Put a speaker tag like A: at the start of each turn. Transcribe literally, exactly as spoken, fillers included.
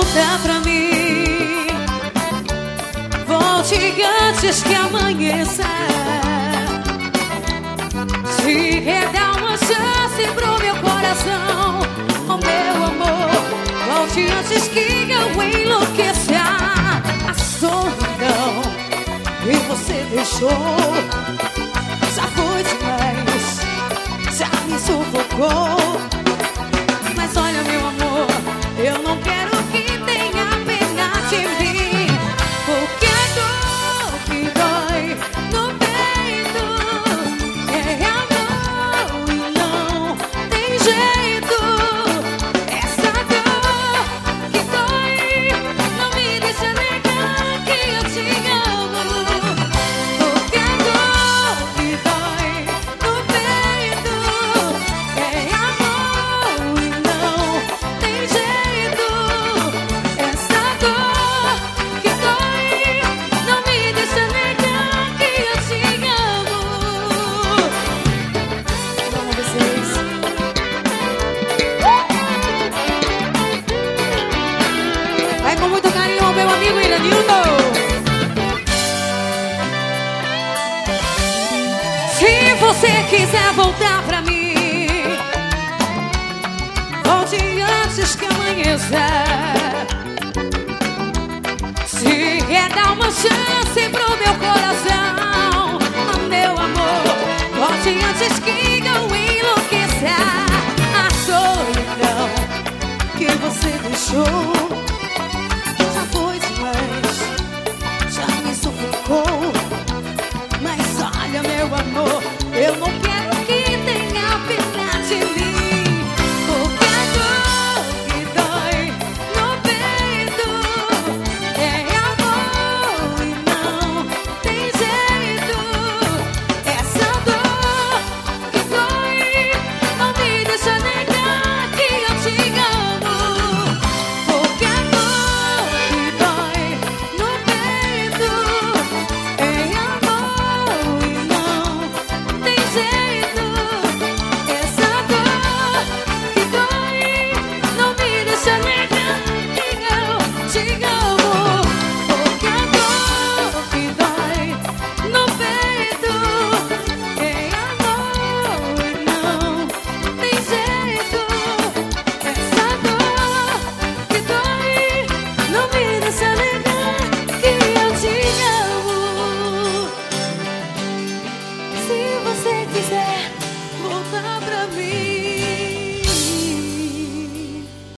A: voltar pra mim, volte antes que amanheça. Se quer dar uma chance pro meu coração, oh meu amor, volte antes que eu enlouqueça. A solidão que você deixou já foi demais, já me sufocou. Mas olha, meu amor, eu não quero que tenha pena de mim, porque a dor que dói no peito é amor e não tem jeito. Essa dor que dói não me deixa negar que eu te amo, porque a dor que dói no peito é amor e não tem jeito. Essa dor que dói não me deixa negar que eu te amo. Vamos vocês. Vai com muito carinho ao meu amigo Iranildo. Se você quiser voltar pra mim, volte antes que amanheça. Se quer dar uma chance pro meu coração, oh, meu amor, volte antes que eu enlouqueça. A solidão que você deixou